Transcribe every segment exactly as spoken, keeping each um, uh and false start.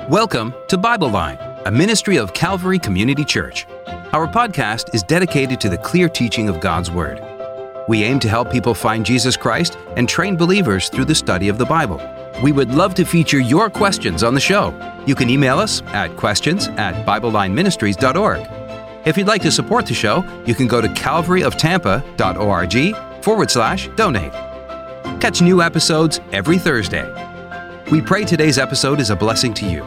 Welcome to Bible Line, a ministry of Calvary Community Church. Our podcast is dedicated to the clear teaching of God's Word. We aim to help people find Jesus Christ and train believers through the study of the Bible. We would love to feature your questions on the show. You can email us at questions at biblelineministries dot org. If you'd like to support the show, you can go to calvaryoftampa.org forward slash donate. Catch new episodes every Thursday. We pray today's episode is a blessing to you.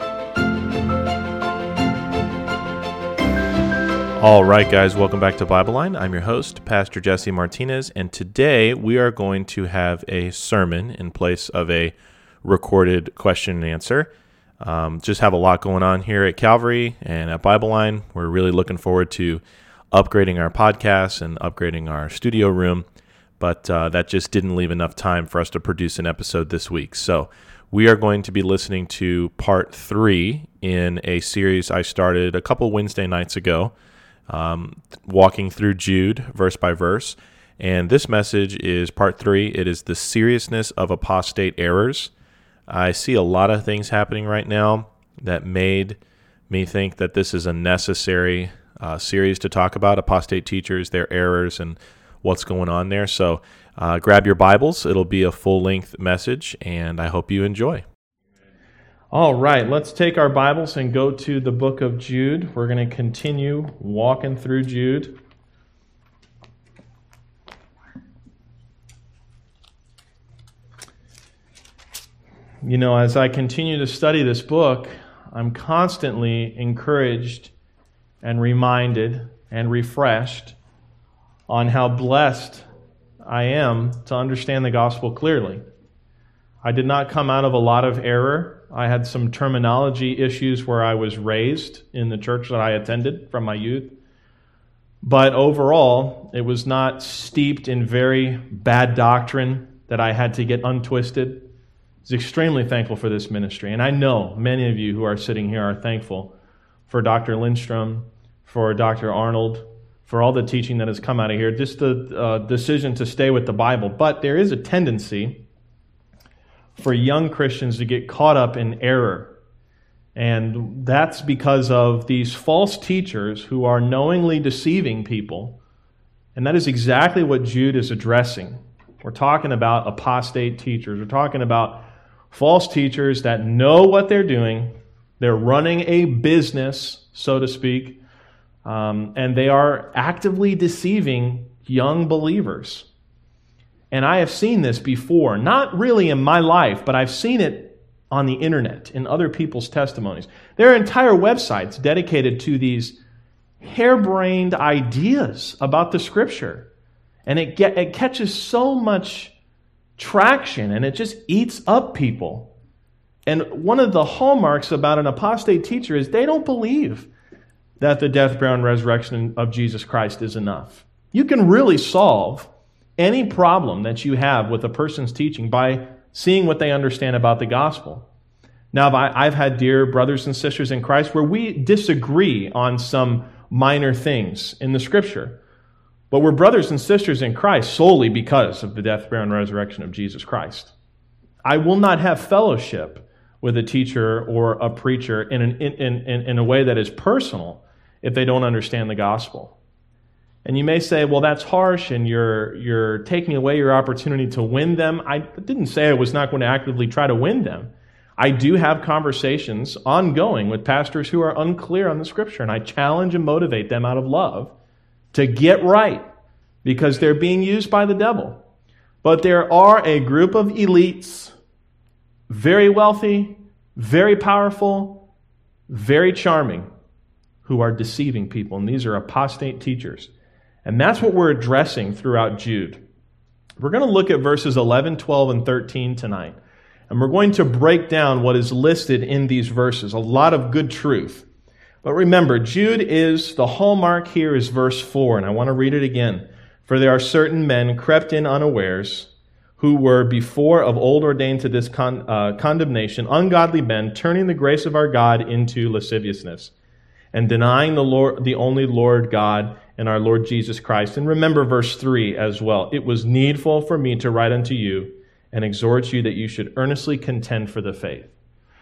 All right, guys, welcome back to Bible Line. I'm your host, Pastor Jesse Martinez, and today we are going to have a sermon in place of a recorded question and answer. Um, just have a lot going on here at Calvary and at Bible Line. We're really looking forward to upgrading our podcast and upgrading our studio room, but uh, that just didn't leave enough time for us to produce an episode this week. So we are going to be listening to part three in a series I started a couple Wednesday nights ago, um, walking through Jude verse by verse. And this message is part three. It is the seriousness of apostate errors. I see a lot of things happening right now that made me think that this is a necessary uh, series to talk about apostate teachers, their errors, and what's going on there. So uh, grab your Bibles. It'll be a full-length message, and I hope you enjoy. All right, let's take our Bibles and go to the book of Jude. We're going to continue walking through Jude. You know, as I continue to study this book, I'm constantly encouraged and reminded and refreshed on how blessed I am to understand the gospel clearly. I did not come out of a lot of error. I had some terminology issues where I was raised in the church that I attended from my youth. But overall, it was not steeped in very bad doctrine that I had to get untwisted. I was extremely thankful for this ministry. And I know many of you who are sitting here are thankful for Doctor Lindstrom, for Doctor Arnold, for all the teaching that has come out of here, just the uh, decision to stay with the Bible. But there is a tendency for young Christians to get caught up in error. And that's because of these false teachers who are knowingly deceiving people. And that is exactly what Jude is addressing. We're talking about apostate teachers. We're talking about false teachers that know what they're doing. They're running a business, so to speak. Um, and they are actively deceiving young believers. And I have seen this before, not really in my life, but I've seen it on the internet, in other people's testimonies. There are entire websites dedicated to these harebrained ideas about the Scripture. And it, get, it catches so much traction, and it just eats up people. And one of the hallmarks about an apostate teacher is they don't believe that the death, burial, and resurrection of Jesus Christ is enough. You can really solve any problem that you have with a person's teaching by seeing what they understand about the gospel. Now, I've had dear brothers and sisters in Christ where we disagree on some minor things in the Scripture, but we're brothers and sisters in Christ solely because of the death, burial, and resurrection of Jesus Christ. I will not have fellowship with a teacher or a preacher in, an, in, in, in a way that is personal if they don't understand the gospel. And you may say, well, that's harsh and you're you're taking away your opportunity to win them. I didn't say I was not going to actively try to win them. I do have conversations ongoing with pastors who are unclear on the Scripture, and I challenge and motivate them out of love to get right because they're being used by the devil. But there are a group of elites, very wealthy, very powerful, very charming, who are deceiving people, and these are apostate teachers. And that's what we're addressing throughout Jude. We're going to look at verses eleven, twelve, and thirteen tonight, and we're going to break down what is listed in these verses, a lot of good truth. But remember, Jude is, the hallmark here is verse four, and I want to read it again. For there are certain men crept in unawares, who were before of old ordained to this con- uh, condemnation, ungodly men, turning the grace of our God into lasciviousness, and denying the Lord, the only Lord God, and our Lord Jesus Christ. And remember verse three as well. It was needful for me to write unto you and exhort you that you should earnestly contend for the faith.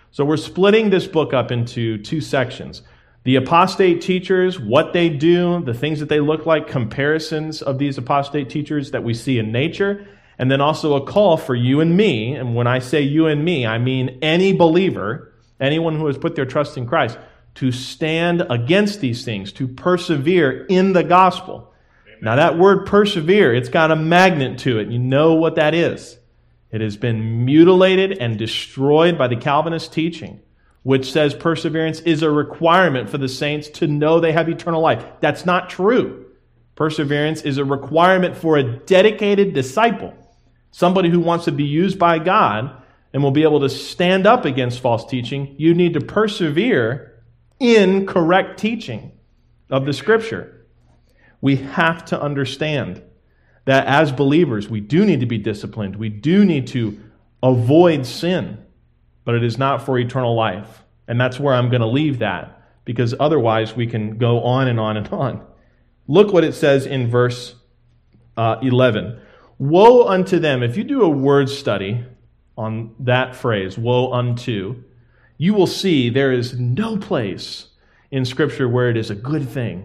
So we're splitting this book up into two sections. The apostate teachers, what they do, the things that they look like, comparisons of these apostate teachers that we see in nature, and then also a call for you and me. And when I say you and me, I mean any believer, anyone who has put their trust in Christ, to stand against these things, to persevere in the gospel. Amen. Now that word persevere, it's got a magnet to it. You know what that is. It has been mutilated and destroyed by the Calvinist teaching, which says perseverance is a requirement for the saints to know they have eternal life. That's not true. Perseverance is a requirement for a dedicated disciple, somebody who wants to be used by God and will be able to stand up against false teaching. You need to persevere in correct teaching of the Scripture. We have to understand that as believers, we do need to be disciplined. We do need to avoid sin, but it is not for eternal life. And that's where I'm going to leave that, because otherwise we can go on and on and on. Look what it says in verse uh, eleven. Woe unto them. If you do a word study on that phrase, woe unto, you will see there is no place in Scripture where it is a good thing.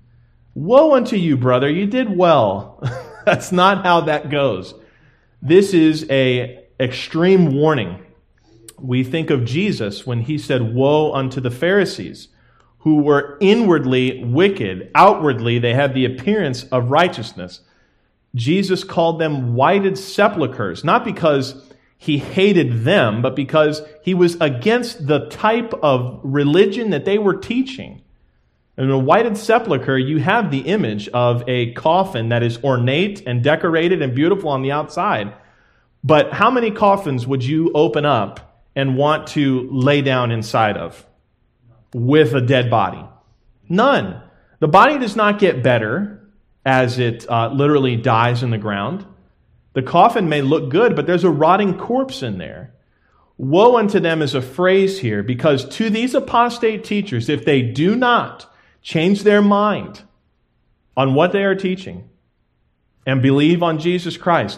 Woe unto you, brother, you did well. That's not how that goes. This is an extreme warning. We think of Jesus when he said, woe unto the Pharisees, who were inwardly wicked. Outwardly, they had the appearance of righteousness. Jesus called them whited sepulchres, not because he hated them, but because he was against the type of religion that they were teaching. In a whited sepulcher, you have the image of a coffin that is ornate and decorated and beautiful on the outside. But how many coffins would you open up and want to lay down inside of with a dead body? None. The body does not get better as it uh, literally dies in the ground. The coffin may look good, but there's a rotting corpse in there. Woe unto them is a phrase here, because to these apostate teachers, if they do not change their mind on what they are teaching and believe on Jesus Christ,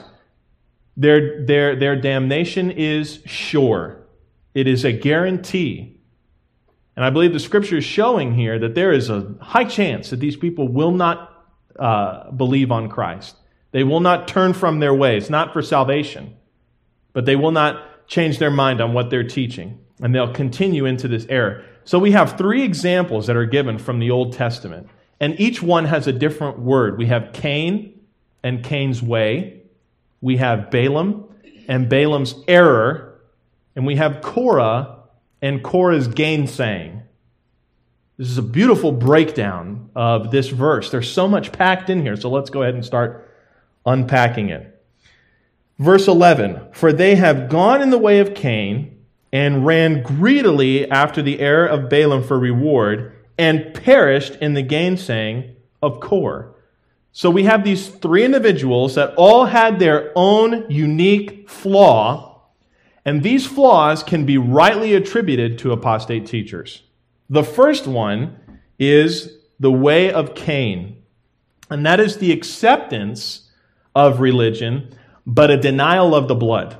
their, their, their damnation is sure. It is a guarantee. And I believe the Scripture is showing here that there is a high chance that these people will not uh, believe on Christ. They will not turn from their ways, not for salvation, but they will not change their mind on what they're teaching, and they'll continue into this error. So we have three examples that are given from the Old Testament, and each one has a different word. We have Cain and Cain's way. We have Balaam and Balaam's error. And we have Korah and Korah's gainsaying. This is a beautiful breakdown of this verse. There's so much packed in here, so let's go ahead and start unpacking it. Verse eleven, for they have gone in the way of Cain and ran greedily after the error of Balaam for reward and perished in the gainsaying of Korah. So we have these three individuals that all had their own unique flaw, and these flaws can be rightly attributed to apostate teachers. The first one is the way of Cain, and that is the acceptance of religion, but a denial of the blood.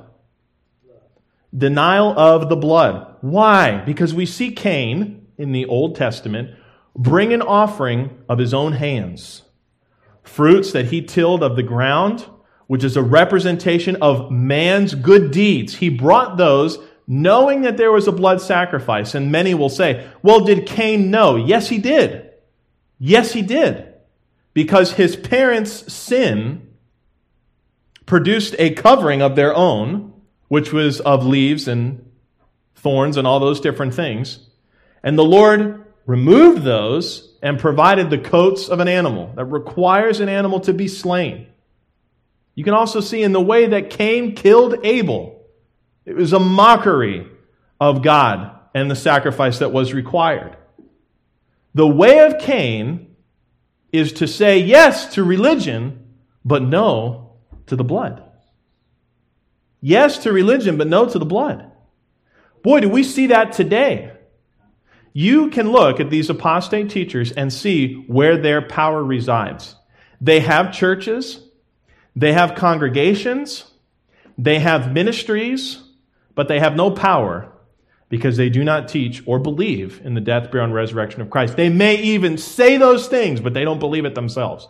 Denial of the blood. Why? Because we see Cain in the Old Testament bring an offering of his own hands, fruits that he tilled of the ground, which is a representation of man's good deeds. He brought those knowing that there was a blood sacrifice. And many will say, well, did Cain know? Yes, he did. Yes, he did. Because his parents' sin produced a covering of their own, which was of leaves and thorns and all those different things. And the Lord removed those and provided the coats of an animal that requires an animal to be slain. You can also see in the way that Cain killed Abel, it was a mockery of God and the sacrifice that was required. The way of Cain is to say yes to religion, but no to the blood. Yes to religion, but no to the blood. Boy, do we see that today. You can look at these apostate teachers and see where their power resides. They have churches, they have congregations, they have ministries, but they have no power because they do not teach or believe in the death, burial, and resurrection of Christ. They may even say those things, but they don't believe it themselves.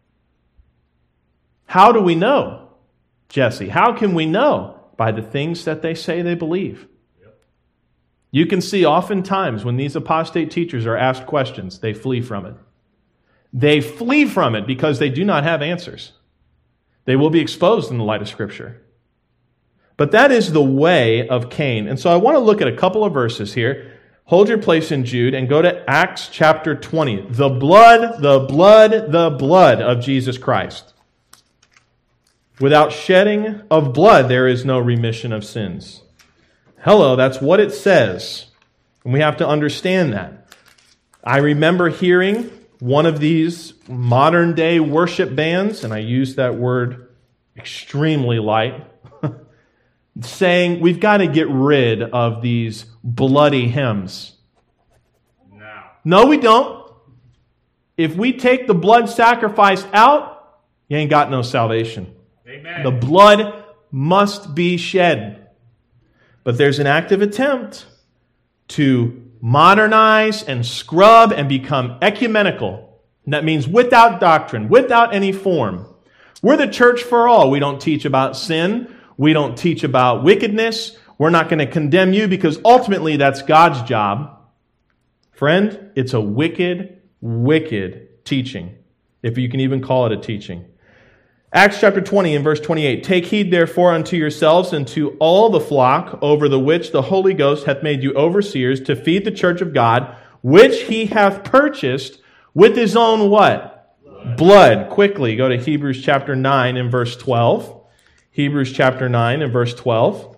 How do we know, Jesse? How can we know? By the things that they say they believe. Yep. You can see oftentimes when these apostate teachers are asked questions, they flee from it. They flee from it because they do not have answers. They will be exposed in the light of Scripture. But that is the way of Cain. And so I want to look at a couple of verses here. Hold your place in Jude and go to Acts chapter twenty. The blood, the blood, the blood of Jesus Christ. Without shedding of blood, there is no remission of sins. Hello, that's what it says. And we have to understand that. I remember hearing one of these modern day worship bands, and I use that word extremely light, saying we've got to get rid of these bloody hymns. No. No, we don't. If we take the blood sacrifice out, you ain't got no salvation. Amen. The blood must be shed. But there's an active attempt to modernize and scrub and become ecumenical. And that means without doctrine, without any form. We're the church for all. We don't teach about sin. We don't teach about wickedness. We're not going to condemn you because ultimately that's God's job. Friend, it's a wicked, wicked teaching, if you can even call it a teaching. Acts chapter twenty and verse twenty-eight. Take heed therefore unto yourselves and to all the flock over the which the Holy Ghost hath made you overseers to feed the church of God, which he hath purchased with his own what? Blood. Blood. Quickly go to Hebrews chapter nine and verse twelve. Hebrews chapter nine and verse twelve.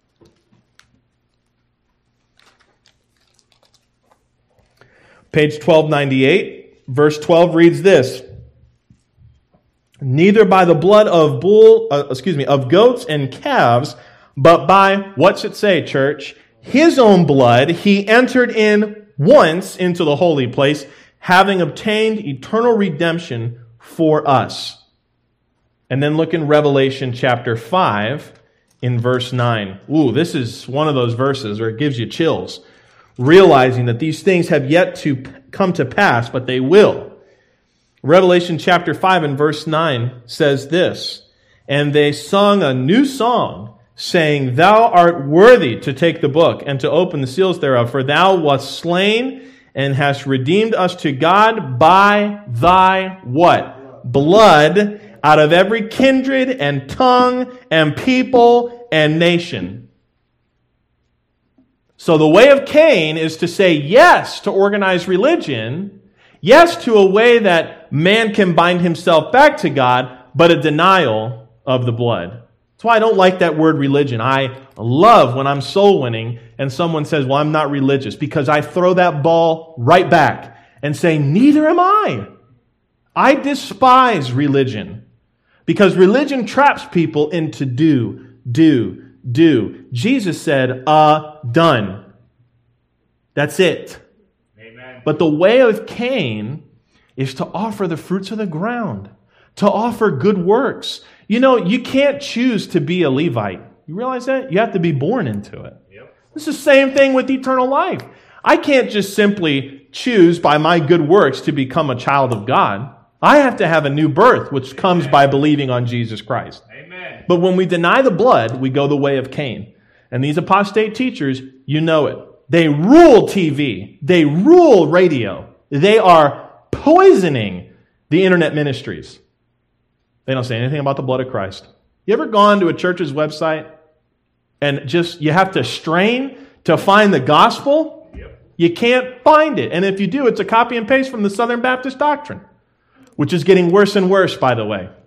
Page twelve ninety-eight. Verse twelve reads this. Neither by the blood of bull, uh, excuse me, of goats and calves, but by, what's it say, church? His own blood, he entered in once into the holy place, having obtained eternal redemption for us. And then look in Revelation chapter five in verse nine. Ooh, this is one of those verses where it gives you chills, realizing that these things have yet to come to pass, but they will. Revelation chapter five and verse nine says this, and they sung a new song, saying, Thou art worthy to take the book and to open the seals thereof, for thou wast slain and hast redeemed us to God by thy what? Blood, out of every kindred and tongue and people and nation. So the way of Cain is to say yes to organized religion, yes to a way that man can bind himself back to God, but a denial of the blood. That's why I don't like that word religion. I love when I'm soul winning and someone says, well, I'm not religious, because I throw that ball right back and say, neither am I. I despise religion because religion traps people into do, do, do. Jesus said, uh, done. That's it. Amen. But the way of Cain is to offer the fruits of the ground, to offer good works. You know, you can't choose to be a Levite. You realize that? You have to be born into it. Yep. It's the same thing with eternal life. I can't just simply choose by my good works to become a child of God. I have to have a new birth, which Amen. Comes by believing on Jesus Christ. Amen. But when we deny the blood, we go the way of Cain. And these apostate teachers, you know it. They rule T V. They rule radio. They are poisoning the internet ministries. They don't say anything about the blood of Christ. You ever gone to a church's website and just, you have to strain to find the gospel? Yep. You can't find it. And if you do, it's a copy and paste from the Southern Baptist doctrine, which is getting worse and worse, by the way.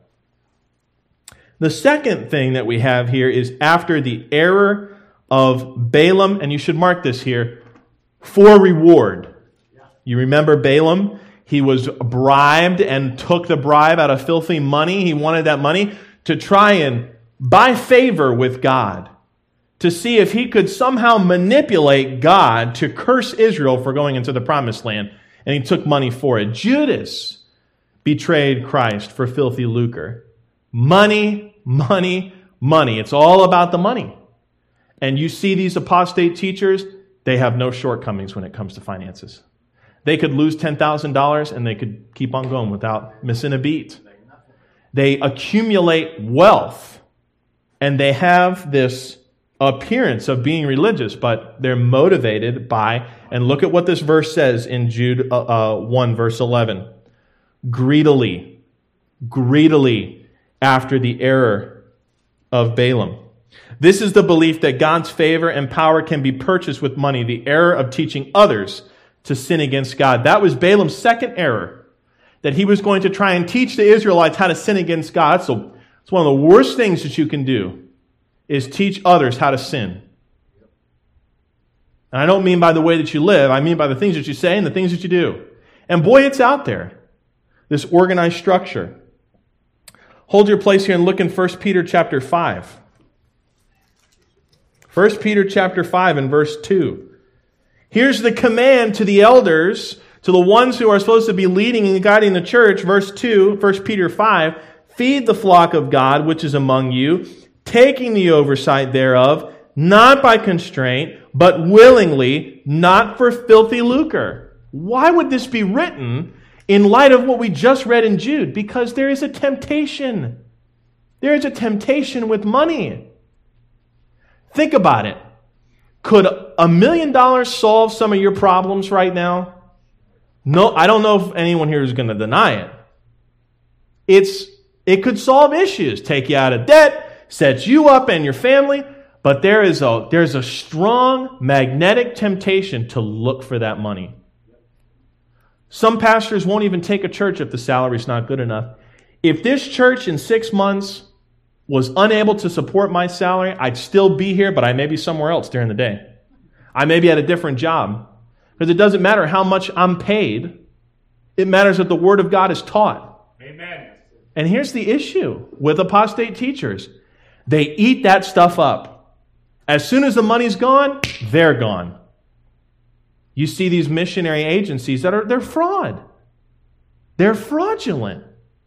The second thing that we have here is after the error of Balaam, and you should mark this here, for reward. You remember Balaam? He was bribed and took the bribe out of filthy money. He wanted that money to try and buy favor with God, to see if he could somehow manipulate God to curse Israel for going into the promised land. And he took money for it. Judas betrayed Christ for filthy lucre. Money, money, money. It's all about the money. And you see these apostate teachers, they have no shortcomings when it comes to finances. They could lose ten thousand dollars and they could keep on going without missing a beat. They accumulate wealth and they have this appearance of being religious, but they're motivated by, and look at what this verse says in Jude uh, uh, one, verse eleven. Greedily, greedily after the error of Balaam. This is the belief that God's favor and power can be purchased with money, the error of teaching others to sin against God. That was Balaam's second error, that he was going to try and teach the Israelites how to sin against God. So it's one of the worst things that you can do, is teach others how to sin. And I don't mean by the way that you live, I mean by the things that you say and the things that you do. And boy, it's out there, this organized structure. Hold your place here and look in First Peter chapter five. First Peter chapter five and verse two. Here's the command to the elders, to the ones who are supposed to be leading and guiding the church. Verse two, First Peter five, feed the flock of God which is among you, taking the oversight thereof, not by constraint, but willingly, not for filthy lucre. Why would this be written in light of what we just read in Jude? Because there is a temptation. There is a temptation with money. Think about it. Could a million dollars solve some of your problems right now? No, I don't know if anyone here is going to deny it. It's, it could solve issues, take you out of debt, set you up and your family, but there is a, there's a strong magnetic temptation to look for that money. Some pastors won't even take a church if the salary's not good enough. If this church in six months was unable to support my salary, I'd still be here, but I may be somewhere else during the day. I may be at a different job. Because it doesn't matter how much I'm paid. It matters that the Word of God is taught. Amen. And here's the issue with apostate teachers. They eat that stuff up. As soon as the money's gone, they're gone. You see these missionary agencies that are, they're fraud. They're fraudulent.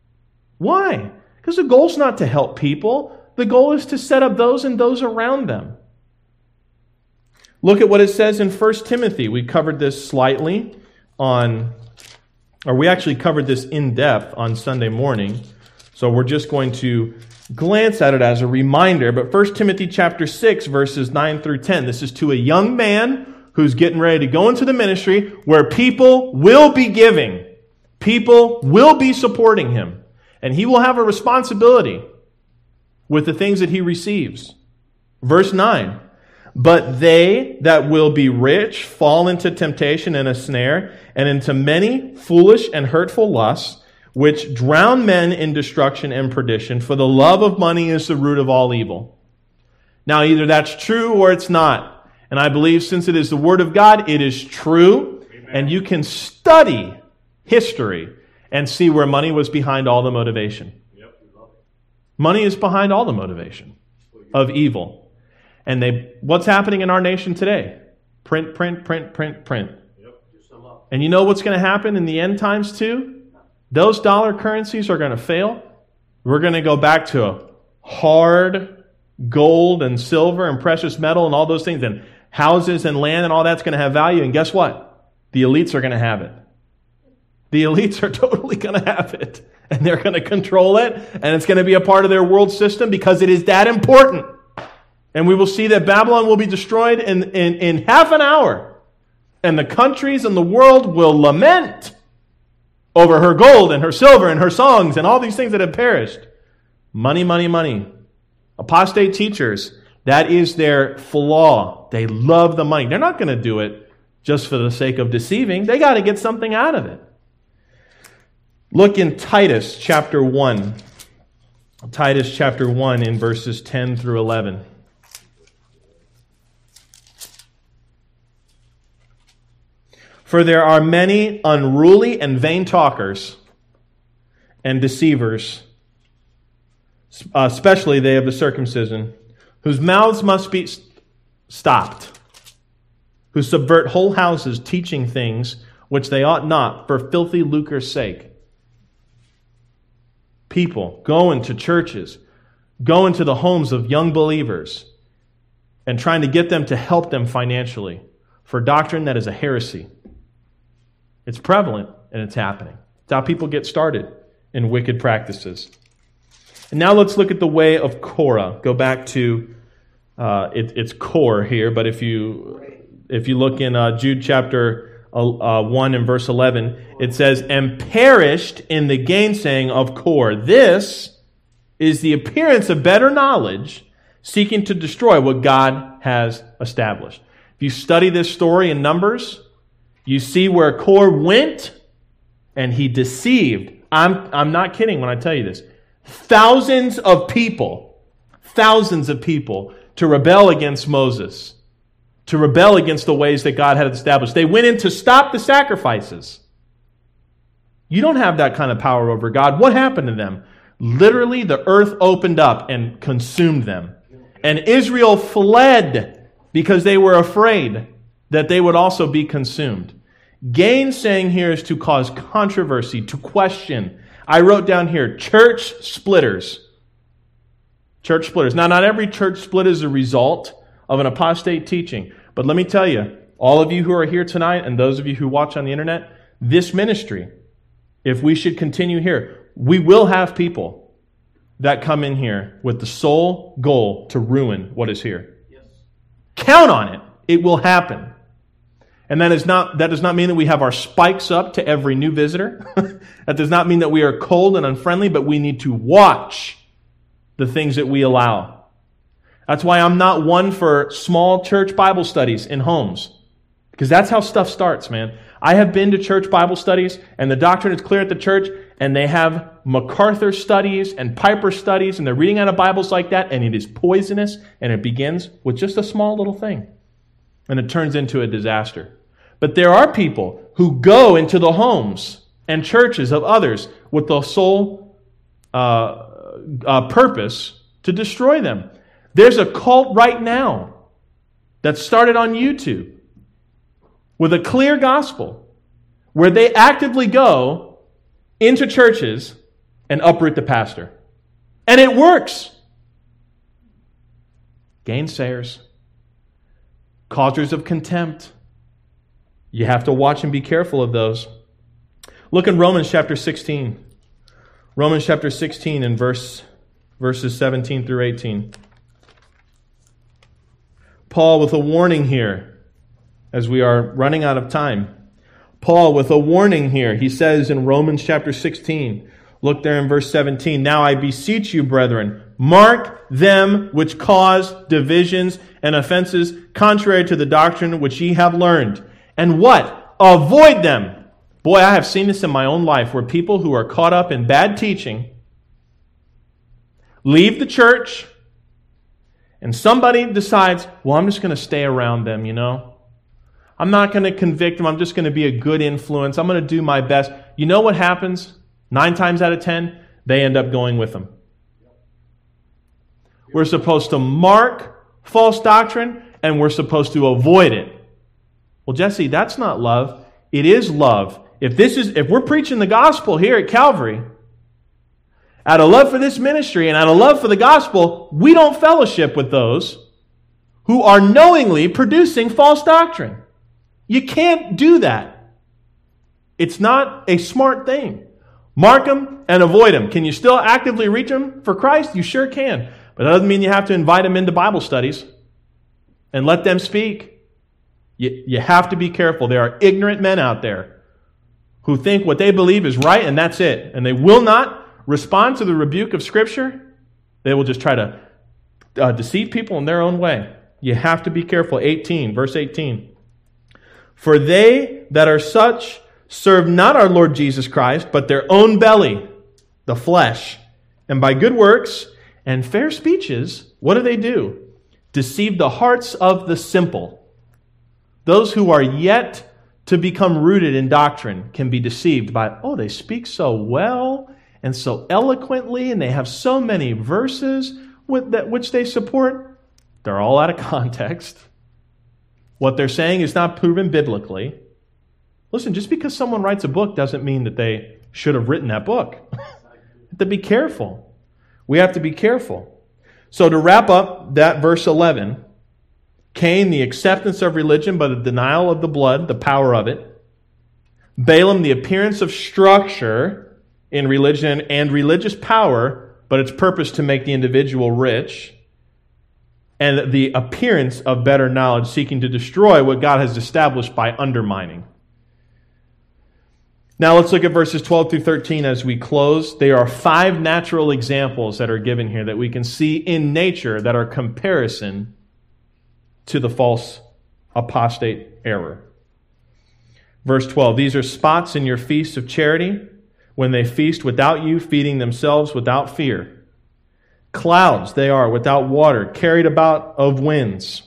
Why? Because the goal's not to help people. The goal is to set up those and those around them. Look at what it says in First Timothy. We covered this slightly on, or we actually covered this in depth on Sunday morning. So we're just going to glance at it as a reminder. But First Timothy chapter six, verses nine through ten. This is to a young man who's getting ready to go into the ministry where people will be giving. People will be supporting him. And he will have a responsibility with the things that he receives. Verse nine. But they that will be rich fall into temptation and a snare, and into many foolish and hurtful lusts, which drown men in destruction and perdition. For the love of money is the root of all evil. Now, either that's true or it's not. And I believe since it is the Word of God, it is true. Amen. And you can study history and see where money was behind all the motivation. Yep. Money is behind all the motivation of evil. And they, what's happening in our nation today? Print, print, print, print, print. Yep. And you know what's going to happen in the end times too? Those dollar currencies are going to fail. We're going to go back to a hard gold and silver and precious metal and all those things. And houses and land and all that's going to have value. And guess what? The elites are going to have it. The elites are totally going to have it. And they're going to control it. And it's going to be a part of their world system because it is that important. And we will see that Babylon will be destroyed in, in, in half an hour. And the countries and the world will lament over her gold and her silver and her songs and all these things that have perished. Money, money, money. Apostate teachers, that is their flaw. They love the money. They're not going to do it just for the sake of deceiving. They got to get something out of it. Look in Titus chapter one. Titus chapter one in verses ten through eleven. For there are many unruly and vain talkers and deceivers, especially they of the circumcision, whose mouths must be stopped, who subvert whole houses, teaching things which they ought not, for filthy lucre's sake. People go into churches, go into the homes of young believers, and trying to get them to help them financially, for doctrine that is a heresy. It's prevalent and it's happening. It's how people get started in wicked practices. And now let's look at the way of Korah. Go back to uh, it, it's core here, but if you if you look in uh, Jude chapter uh, one and verse eleven, it says, "And perished in the gainsaying of Korah. This is the appearance of better knowledge, seeking to destroy what God has established." If you study this story in Numbers, you see where Korah went and he deceived. I'm, I'm not kidding when I tell you this. Thousands of people, thousands of people to rebel against Moses, to rebel against the ways that God had established. They went in to stop the sacrifices. You don't have that kind of power over God. What happened to them? Literally, the earth opened up and consumed them. And Israel fled because they were afraid that they would also be consumed. Gainsaying here is to cause controversy, to question. I wrote down here, church splitters. Church splitters. Now, not every church split is a result of an apostate teaching. But let me tell you, all of you who are here tonight and those of you who watch on the internet, this ministry, if we should continue here, we will have people that come in here with the sole goal to ruin what is here. Yes. Count on it. It will happen. And that is not that does not mean that we have our spikes up to every new visitor. That does not mean that we are cold and unfriendly, but we need to watch the things that we allow. That's why I'm not one for small church Bible studies in homes. Because that's how stuff starts, man. I have been to church Bible studies, and the doctrine is clear at the church, and they have MacArthur studies and Piper studies, and they're reading out of Bibles like that, and it is poisonous, and it begins with just a small little thing. And it turns into a disaster. But there are people who go into the homes and churches of others with the sole uh, uh, purpose to destroy them. There's a cult right now that started on YouTube with a clear gospel where they actively go into churches and uproot the pastor. And it works. Gainsayers, causers of contempt. You have to watch and be careful of those. Look in Romans chapter sixteen. Romans chapter sixteen and verse verses seventeen through eighteen. Paul with a warning here as we are running out of time. Paul with a warning here. He says in Romans chapter sixteen, look there in verse seventeen, "Now I beseech you, brethren, mark them which cause divisions and offenses contrary to the doctrine which ye have learned. And what? Avoid them." Boy, I have seen this in my own life where people who are caught up in bad teaching leave the church and somebody decides, well, I'm just going to stay around them, you know. I'm not going to convict them. I'm just going to be a good influence. I'm going to do my best. You know what happens? Nine times out of ten, they end up going with them. We're supposed to mark false doctrine and we're supposed to avoid it. Well, Jesse, that's not love. It is love. If this is, if we're preaching the gospel here at Calvary, out of love for this ministry and out of love for the gospel, we don't fellowship with those who are knowingly producing false doctrine. You can't do that. It's not a smart thing. Mark them and avoid them. Can you still actively reach them for Christ? You sure can. But that doesn't mean you have to invite them into Bible studies and let them speak. You, you have to be careful. There are ignorant men out there who think what they believe is right and that's it. And they will not respond to the rebuke of Scripture. They will just try to uh, deceive people in their own way. You have to be careful. eighteen, verse eighteen. "For they that are such serve not our Lord Jesus Christ, but their own belly, the flesh. And by good works and fair speeches," what do they do? "Deceive the hearts of the simple." Those who are yet to become rooted in doctrine can be deceived by, oh, they speak so well and so eloquently, and they have so many verses with that which they support. They're all out of context. What they're saying is not proven biblically. Listen, just because someone writes a book doesn't mean that they should have written that book. We have to be careful. We have to be careful. So to wrap up that verse eleven, Cain, the acceptance of religion, but the denial of the blood, the power of it. Balaam, the appearance of structure in religion and religious power, but its purpose to make the individual rich. And the appearance of better knowledge, seeking to destroy what God has established by undermining. Now let's look at verses twelve through thirteen as we close. There are five natural examples that are given here that we can see in nature that are comparison to the false apostate error. Verse twelve, these are spots in your feasts of charity, when they feast without you, feeding themselves without fear. Clouds they are without water, carried about of winds.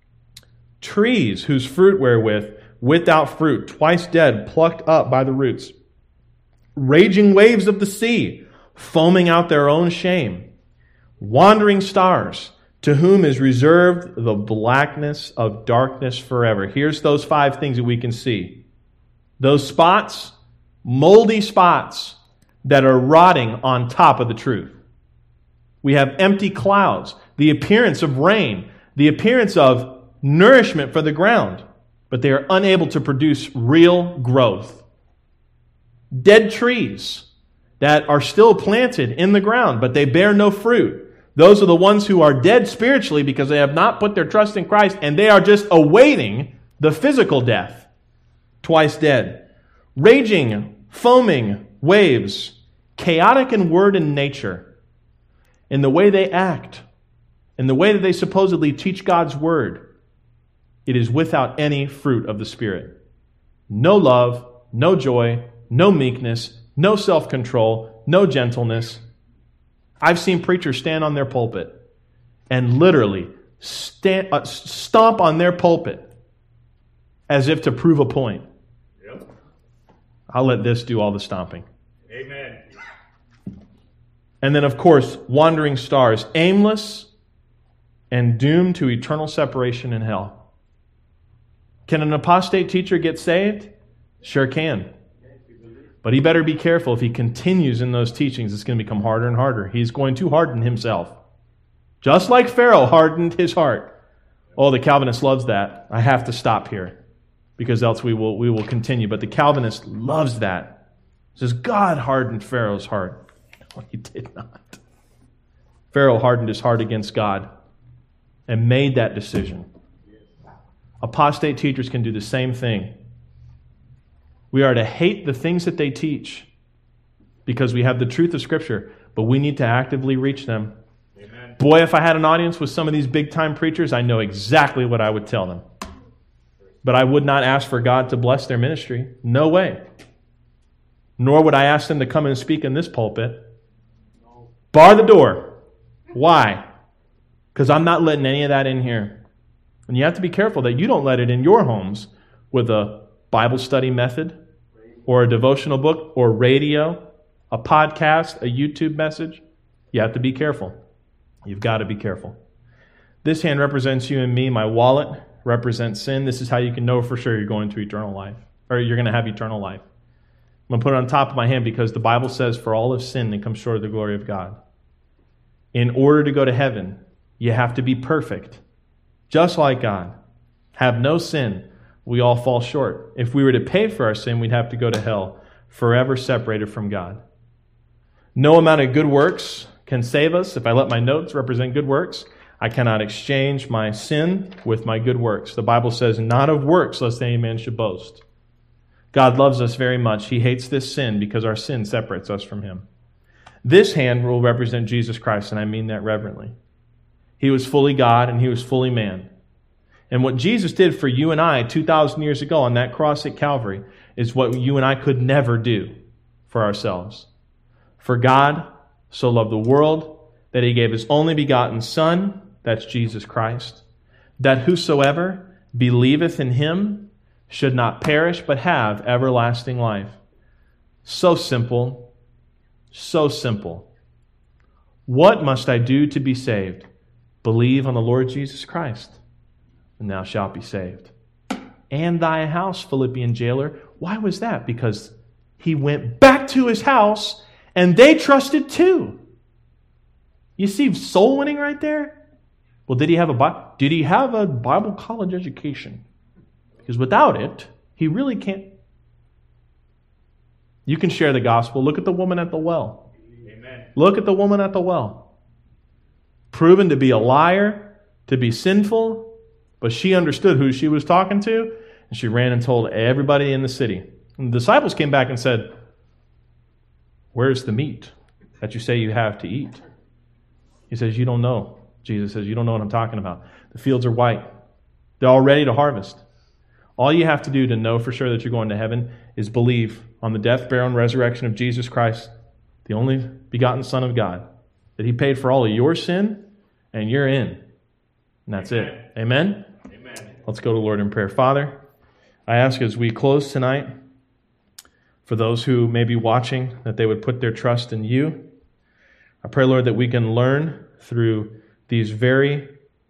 Trees whose fruit wherewith, without fruit, twice dead, plucked up by the roots. Raging waves of the sea, foaming out their own shame. Wandering stars, to whom is reserved the blackness of darkness forever. Here's those five things that we can see. Those spots, moldy spots that are rotting on top of the truth. We have empty clouds, the appearance of rain, the appearance of nourishment for the ground, but they are unable to produce real growth. Dead trees that are still planted in the ground, but they bear no fruit. Those are the ones who are dead spiritually because they have not put their trust in Christ, and they are just awaiting the physical death. Twice dead. Raging, foaming waves, chaotic in word and nature, in the way they act, in the way that they supposedly teach God's word. It is without any fruit of the Spirit. No love, no joy, no meekness, no self-control, no gentleness. I've seen preachers stand on their pulpit and literally stand, uh, stomp on their pulpit as if to prove a point. Yep. I'll let this do all the stomping. Amen. And then, of course, wandering stars, aimless and doomed to eternal separation in hell. Can an apostate teacher get saved? Sure can. But he better be careful. If he continues in those teachings, it's going to become harder and harder. He's going to harden himself. Just like Pharaoh hardened his heart. Oh, the Calvinist loves that. I have to stop here because else we will, we will continue. But the Calvinist loves that. He says, God hardened Pharaoh's heart. No, he did not. Pharaoh hardened his heart against God and made that decision. Apostate teachers can do the same thing. We are to hate the things that they teach because we have the truth of Scripture, but we need to actively reach them. Amen. Boy, if I had an audience with some of these big-time preachers, I know exactly what I would tell them. But I would not ask for God to bless their ministry. No way. Nor would I ask them to come and speak in this pulpit. Bar the door. Why? Because I'm not letting any of that in here. And you have to be careful that you don't let it in your homes with a Bible study method or a devotional book or radio, a podcast, a YouTube message. You have to be careful. You've got to be careful. This hand represents you and me. My wallet represents sin. This is how you can know for sure you're going to eternal life, or you're going to have eternal life. I'm going to put it on top of my hand because the Bible says, for all have sinned and come short of the glory of God. In order to go to heaven, you have to be perfect, just like God. Have no sin. We all fall short. If we were to pay for our sin, we'd have to go to hell, forever separated from God. No amount of good works can save us. If I let my notes represent good works, I cannot exchange my sin with my good works. The Bible says, not of works, lest any man should boast. God loves us very much. He hates this sin because our sin separates us from Him. This hand will represent Jesus Christ, and I mean that reverently. He was fully God and He was fully man. And what Jesus did for you and I two thousand years ago on that cross at Calvary is what you and I could never do for ourselves. For God so loved the world that He gave His only begotten Son, that's Jesus Christ, that whosoever believeth in Him should not perish but have everlasting life. So simple, so simple. What must I do to be saved? Believe on the Lord Jesus Christ, and thou shalt be saved. And thy house, Philippian jailer. Why was that? Because he went back to his house, and they trusted too. You see soul winning right there? Well, did he have a Bible? Did he have a Bible college education? Because without it, he really can't. You can share the gospel. Look at the woman at the well. Amen. Look at the woman at the well. Proven to be a liar, to be sinful, but she understood who she was talking to, and she ran and told everybody in the city. And the disciples came back and said, "Where's the meat that you say you have to eat?" He says, "You don't know." Jesus says, "You don't know what I'm talking about. The fields are white. They're all ready to harvest. All you have to do to know for sure that you're going to heaven is believe on the death, burial, and resurrection of Jesus Christ, the only begotten Son of God, that he paid for all of your sin, and you're in." And that's Amen. It. Amen? Amen? Let's go to the Lord in prayer. Father, I ask as we close tonight, for those who may be watching, that they would put their trust in you. I pray, Lord, that we can learn through these very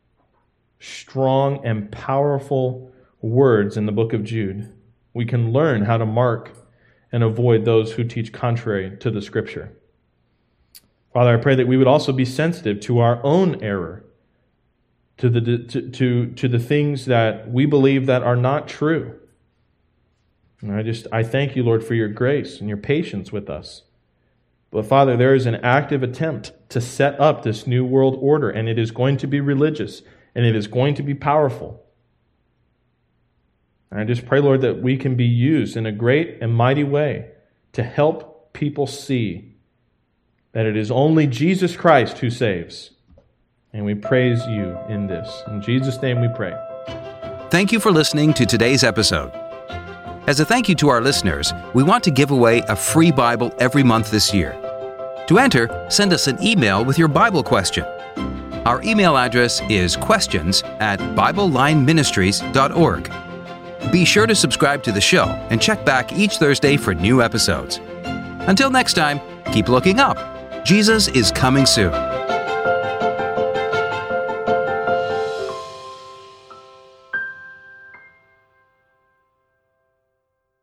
strong and powerful words in the book of Jude. We can learn how to mark and avoid those who teach contrary to the Scripture. Father, I pray that we would also be sensitive to our own error, to the to, to, to the things that we believe that are not true. And I just I thank you, Lord, for your grace and your patience with us. But Father, there is an active attempt to set up this new world order, and it is going to be religious, and it is going to be powerful. And I just pray, Lord, that we can be used in a great and mighty way to help people see that it is only Jesus Christ who saves. And we praise you in this. In Jesus' name we pray. Thank you for listening to today's episode. As a thank you to our listeners, we want to give away a free Bible every month this year. To enter, send us an email with your Bible question. Our email address is questions at bible line ministries dot org. Be sure to subscribe to the show and check back each Thursday for new episodes. Until next time, keep looking up. Jesus is coming soon.